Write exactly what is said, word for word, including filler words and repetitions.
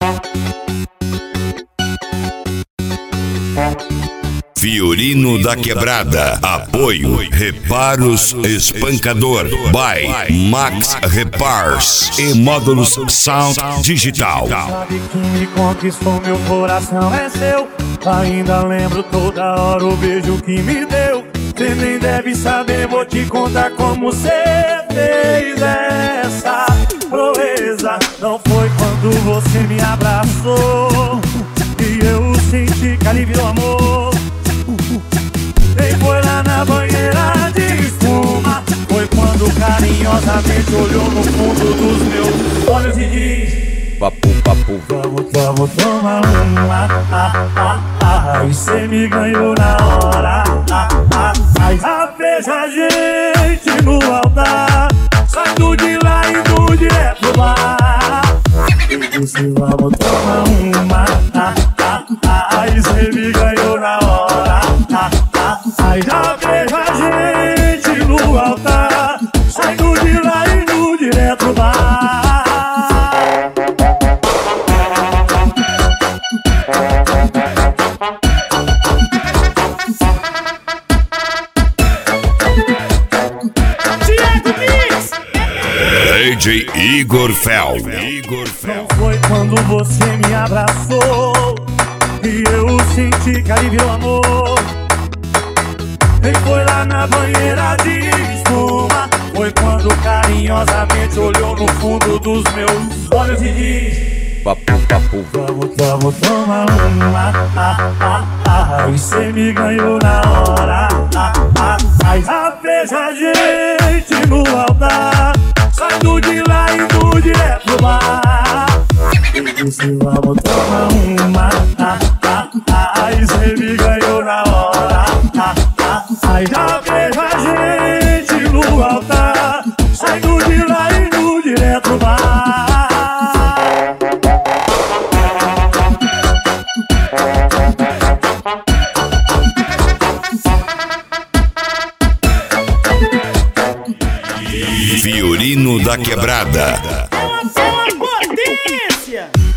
Fiorino da Quebrada. Apoio Reparos Espancador by Max Repars e Módulos Sound Digital. Sabe que me conquistou, meu coração é seu. Ainda lembro toda hora o beijo que me deu. Cê nem deve saber, vou te contar como cê fez essa proeza. Não foi quando você me abraçou e eu senti que aliviou amor. Nem foi lá na banheira de espuma, foi quando carinhosamente olhou no fundo dos meus olhos e disse: Papo, papo, Vamos, vamos tomar uma, ah, ah, ah, e cê me ganhou na hora, ah, ah, ah, já veja a gente no altar, saindo de lá e indo direto pro bar. Eu disse vamos tomar uma, ah, ah, ah, e cê me ganhou na hora, ah, ah, ah, já veja a gente no altar, saindo de lá e indo direto pro bar. D J Igor Fel. Igor Fel. Não foi quando você me abraçou e eu senti que aliviou amor. Nem foi lá na banheira de espuma, foi quando carinhosamente olhou no fundo dos meus olhos e disse: papo, papo, Vamos, vamos tomar uma, ah, ah, ah, e cê me ganhou na hora, ah, ah, ah, já veja a gente no altar, saindo de lá e indo direto pro bar. Eu disse vamos tomar uma, ah, ah, ah, e cê me ganhou na hora, ah, ah, ah, já veja a gente no altar, saindo de lá e indo direto pro bar. Fiorino da Quebrada. É uma potência!